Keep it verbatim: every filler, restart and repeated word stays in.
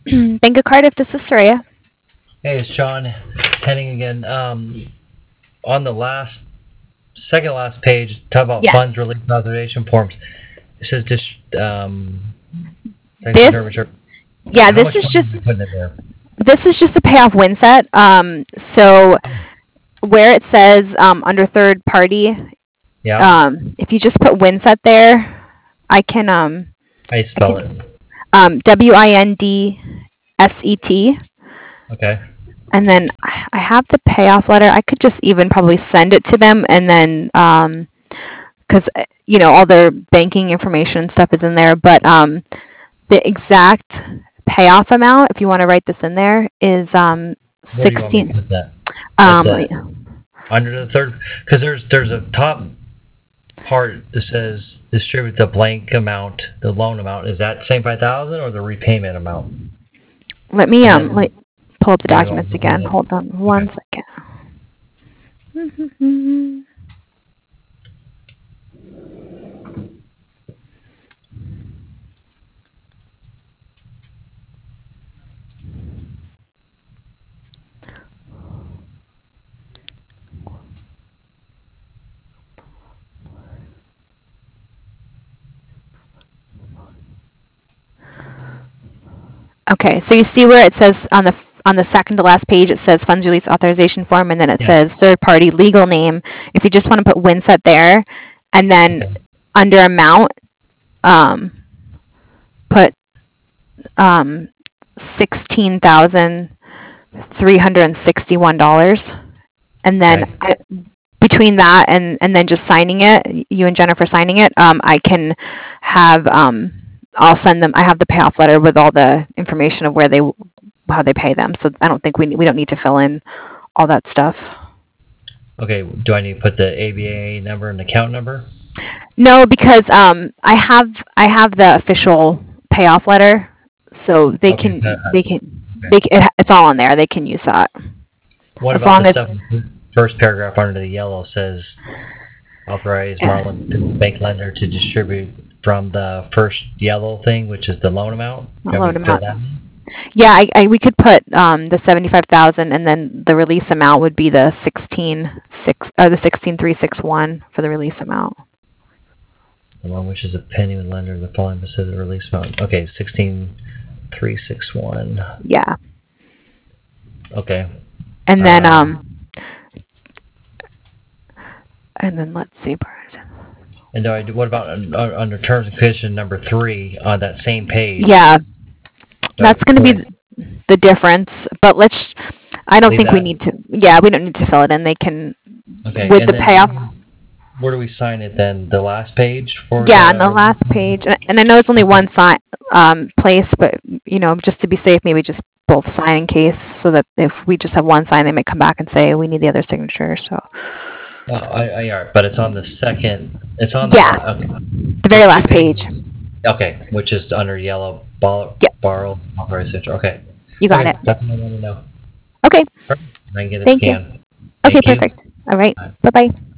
Bank of Cardiff, this is Soraya. Hey, it's John Henning again. Um, on the last, second last page, talk about Yes. funds release authorization forms. It says just um, thanks This, for service. yeah, How this much is money just are we putting in there? this is just a payoff win set. Um, so where it says um, under third party, Yeah, um, if you just put win set there, I can um, I I spell it. can um, W I N D S E T, Okay. and then I I have the payoff letter. I could just even probably send it to them, and then um, because you know all their banking information and stuff is in there, but um, the exact payoff amount, if you want to write this in there, is um Where do you want me to sixteen. put that? At Um, the under the third, because there's there's a top part that says distribute the blank amount, the loan amount. Is that same five thousand or the repayment amount? let me And um let then pull up the you know, documents again. Hold on one okay. second. Okay, so you see where it says on the on the second to last page, it says funds release authorization form, and then it Yeah. says third party legal name. If you just want to put Winset there, and then Okay. under amount, um, put um, sixteen thousand three hundred and sixty-one dollars, and then Okay. I, between that and and then just signing it, you and Jennifer signing it, um, I can have um, I'll send them. I have the payoff letter with all the information of where they how they pay them. So I don't think we we don't need to fill in all that stuff. Okay. Do I need to put the A B A number and account number? No, because um, I have I have the official payoff letter, so they Okay. Uh, can they can okay. they can, it's all on there. They can use that What as about long the as stuff? First paragraph under the yellow says authorize Marlin Bank lender to distribute from the first yellow thing, which is the loan amount. not Can we loan fill amount. that in? Yeah, I, I we could put um the seventy five thousand, and then the release amount would be the sixteen six or the sixteen three six one for the release amount. The loan which is a pending lender, the following says the release amount. Okay, sixteen three six one. Yeah, Okay. and then Um, um and then let's see. and do I do, what about uh, under terms and conditions number three on that same page? Yeah, Do I that's going to be put the difference. But let's. I don't leave think we that? need to. Yeah, we don't need to fill it in. They can Okay, with and the then payoff. where do we sign it then? The last page for Yeah, on the the release? last page, and, and I know it's only one sign um, place, but you know, just to be safe, maybe just both sign in case, so that if we just have one sign, they may come back and say we need the other signature. So. Oh, I, I, yeah, but it's on the second. It's on the Yeah, la- okay. the very It's two last page. pages. Okay, which is under yellow bar Yep, borrow authorized signature. Okay. you got Okay, it. that's what I want to know. Okay, Perfect. I can get it thank you. scanned. Okay, Thank you. perfect. All right, Bye. bye bye.